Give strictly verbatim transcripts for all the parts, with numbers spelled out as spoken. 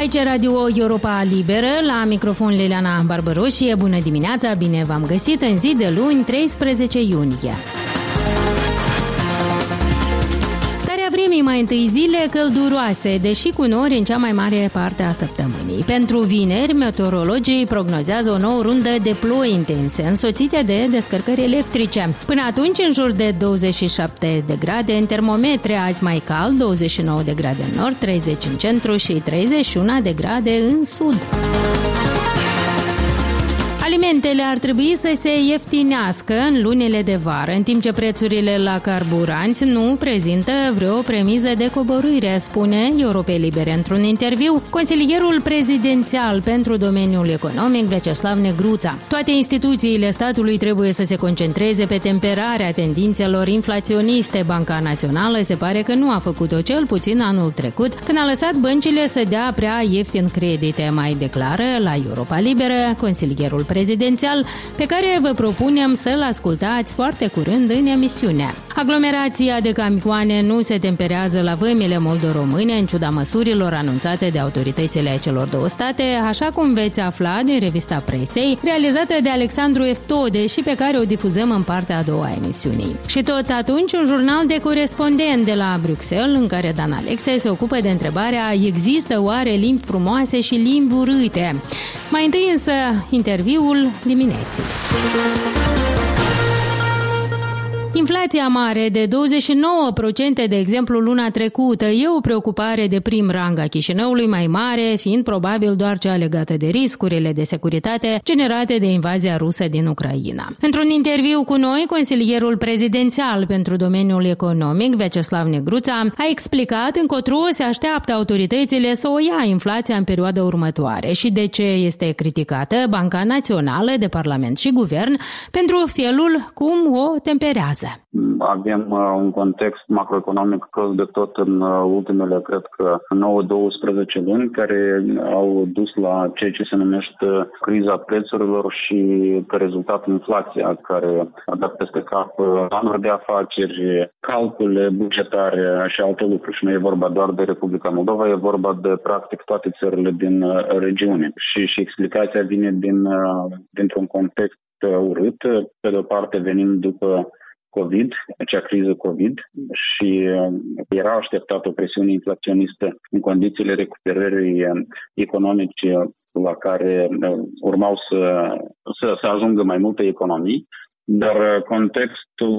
Aici Radio Europa Liberă, la microfon Liliana Barbaroșie. Bună dimineața, bine v-am găsit în zi de luni, treisprezece iunie. Vremii mai întâi, zile călduroase, deși cu nori în cea mai mare parte a săptămânii. Pentru vineri, meteorologii prognozează o nouă rundă de ploi intense, însoțite de descărcări electrice. Până atunci, în jur de douăzeci și șapte de grade, în termometre azi mai cald, douăzeci și nouă de grade în nord, treizeci în centru și treizeci și unu de grade în sud. Alimentele ar trebui să se ieftinească în lunile de vară, în timp ce prețurile la carburanți nu prezintă vreo premiză de coborâre, spune Europei Libere într-un interviu consilierul prezidențial pentru domeniul economic, Vyacheslav Negruța. Toate instituțiile statului trebuie să se concentreze pe temperarea tendințelor inflaționiste. Banca Națională se pare că nu a făcut-o, cel puțin anul trecut, când a lăsat băncile să dea prea ieftin credite, mai declară la Europa Liberă consilierul prezidențial prezidențial, pe care vă propunem să-l ascultați foarte curând în emisiune. Aglomerația de camioane nu se temperează la vămile moldo-române, în ciuda măsurilor anunțate de autoritățile celor două state, așa cum veți afla din revista presei, realizată de Alexandru Eftode și pe care o difuzăm în partea a doua a emisiunii. Și tot atunci, un jurnal de corespondent de la Bruxelles, în care Dan Alexe se ocupă de întrebarea: există oare limbi frumoase și limbi urâte? Mai întâi însă, interviul dimineții. Inflația mare de douăzeci și nouă la sută, de exemplu, luna trecută, e o preocupare de prim rang a Chișinăului, mai mare fiind probabil doar cea legată de riscurile de securitate generate de invazia rusă din Ucraina. Într-un interviu cu noi, consilierul prezidențial pentru domeniul economic, Vyacheslav Negruța, a explicat încotro se așteaptă autoritățile să o ia inflația în perioada următoare și de ce este criticată Banca Națională de Parlament și Guvern pentru felul cum o temperează. Avem uh, un context macroeconomic prost de tot în uh, ultimele, cred că, nouă doisprezece luni, care au dus la ceea ce se numește criza prețurilor și, ca rezultat, inflația, care a dat peste cap uh, planuri de afaceri, calcule bugetare și alte lucruri. Și nu e vorba doar de Republica Moldova, e vorba de, practic, toate țările din uh, regiune. Și, și explicația vine din, uh, dintr-un context uh, urât, pe de o parte venind după COVID, acea criză COVID, și era așteptată o presiune inflaționistă în condițiile recuperării economice la care urmau să, să, să ajungă mai multe economii, dar contextul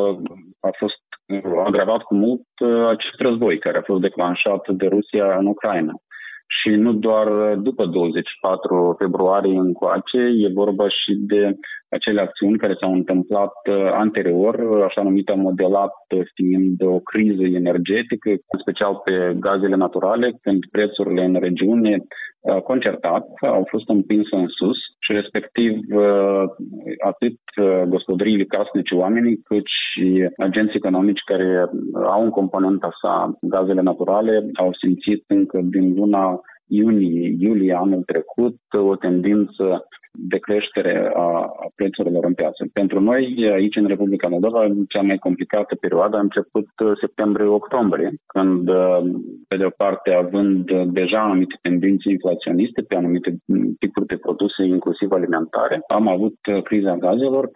a fost agravat cu mult acest război care a fost declanșat de Rusia în Ucraina. Și nu doar după douăzeci și patru februarie încoace, e vorba și de acele acțiuni care s-au întâmplat anterior, așa numită modelat fiind o criză energetică, în special pe gazele naturale, când prețurile în regiune concertat au fost împinse în sus și respectiv atât gospodăriile casnice, oamenii, cât și agenții economici care au în componenta sa gazele naturale au simțit încă din luna iunie, iulie anul trecut o tendință de creștere a prețurilor în piață. Pentru noi, aici în Republica Moldova, cea mai complicată perioadă a început septembrie-octombrie, când, pe de o parte, având deja anumite tendințe inflaționiste pe anumite tipuri de produse, inclusiv alimentare, am avut criza gazelor,